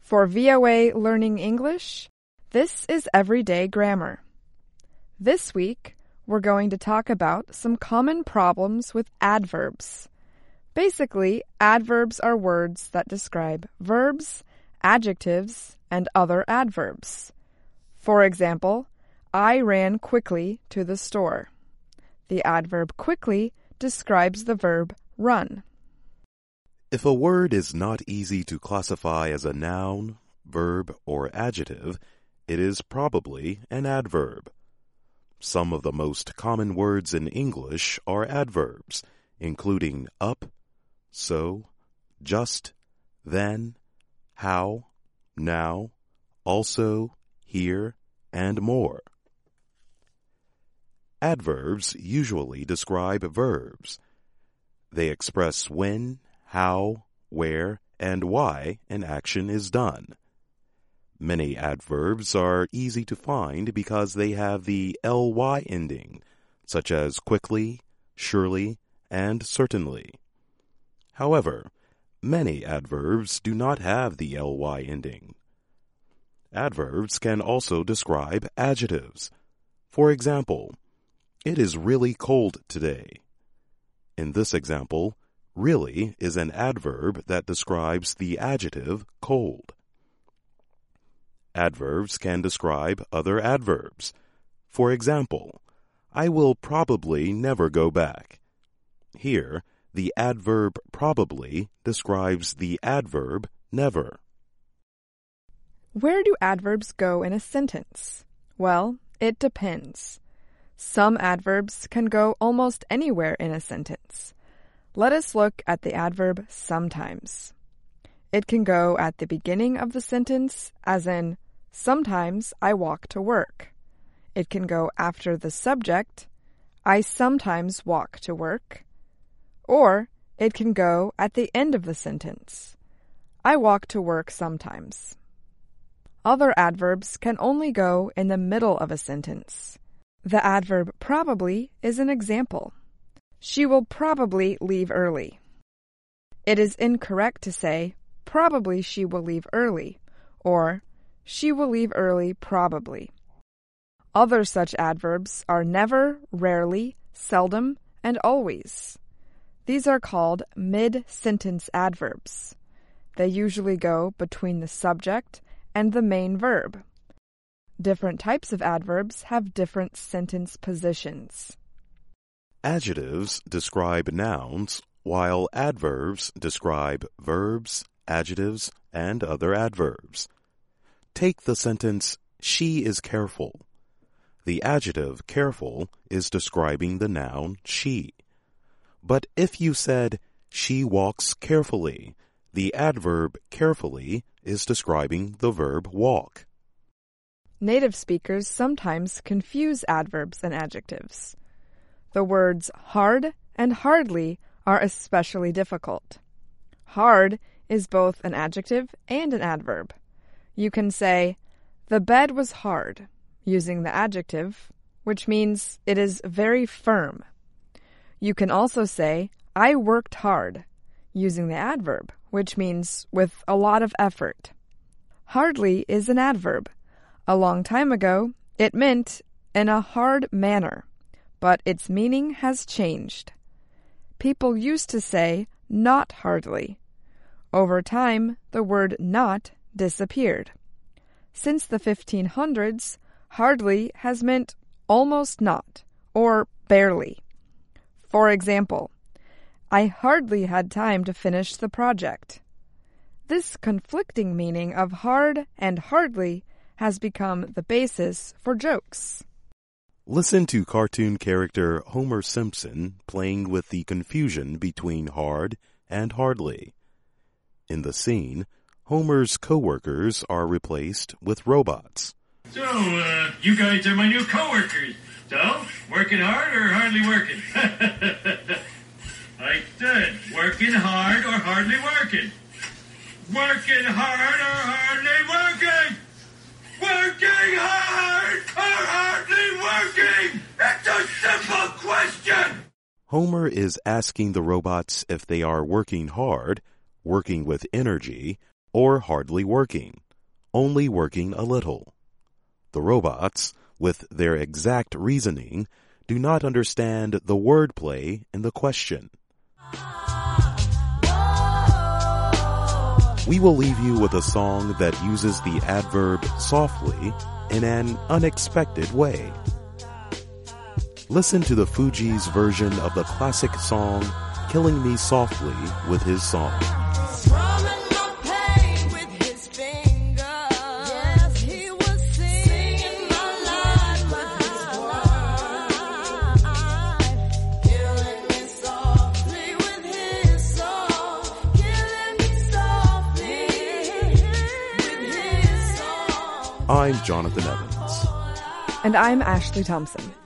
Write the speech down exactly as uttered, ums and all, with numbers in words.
For V O A Learning English, this is Everyday Grammar. This week, we're going to talk about some common problems with adverbs. Basically, adverbs are words that describe verbs, adjectives, and other adverbs. For example, I ran quickly to the store. The adverb quickly describes the verb run. If a word is not easy to classify as a noun, verb, or adjective, it is probably an adverb. Some of the most common words in English are adverbs, including up, so, just, then, how, now, also, here, and more. Adverbs usually describe verbs. They express when, how, where, and why an action is done. Many adverbs are easy to find because they have the ly ending, such as quickly, surely, and certainly. However, many adverbs do not have the ly ending. Adverbs can also describe adjectives. For example, it is really cold today. In this example, really is an adverb that describes the adjective cold. Adverbs can describe other adverbs. For example, I will probably never go back. Here, the adverb probably describes the adverb never. Where do adverbs go in a sentence? Well, it depends. Some adverbs can go almost anywhere in a sentence. Let us look at the adverb sometimes. It can go at the beginning of the sentence, as in, sometimes I walk to work. It can go after the subject, I sometimes walk to work. Or it can go at the end of the sentence, I walk to work sometimes. Other adverbs can only go in the middle of a sentence. The adverb probably is an example. She will probably leave early. It is incorrect to say, probably she will leave early, or she will leave early probably. Other such adverbs are never, rarely, seldom, and always. These are called mid-sentence adverbs. They usually go between the subject and the main verb. Different types of adverbs have different sentence positions. Adjectives describe nouns, while adverbs describe verbs, adjectives, and other adverbs. Take the sentence, she is careful. The adjective careful is describing the noun she. But if you said, she walks carefully, the adverb carefully is describing the verb walk. Native speakers sometimes confuse adverbs and adjectives. The words hard and hardly are especially difficult. Hard is both an adjective and an adverb. You can say, the bed was hard, using the adjective, which means it is very firm. You can also say, I worked hard, using the adverb, which means with a lot of effort. Hardly is an adverb. A long time ago, it meant in a hard manner, but its meaning has changed. People used to say, not hardly. Over time, the word not disappeared. Since the fifteen hundreds, hardly has meant almost not, or barely. For example, I hardly had time to finish the project. This conflicting meaning of hard and hardly has become the basis for jokes. Listen to cartoon character Homer Simpson playing with the confusion between hard and hardly. In the scene, Homer's co-workers are replaced with robots. So, uh, you guys are my new co-workers. So, working hard or hardly working? I said, working hard or hardly working? Working hard or hardly working? Working hard or hardly working? It's a simple question! Homer is asking the robots if they are working hard, working with energy, or hardly working, only working a little. The robots, with their exact reasoning, do not understand the wordplay in the question. We will leave you with a song that uses the adverb softly in an unexpected way. Listen to the Fugees' version of the classic song, Killing Me Softly, with his song. I'm Jonathan Evans. And I'm Ashley Thompson.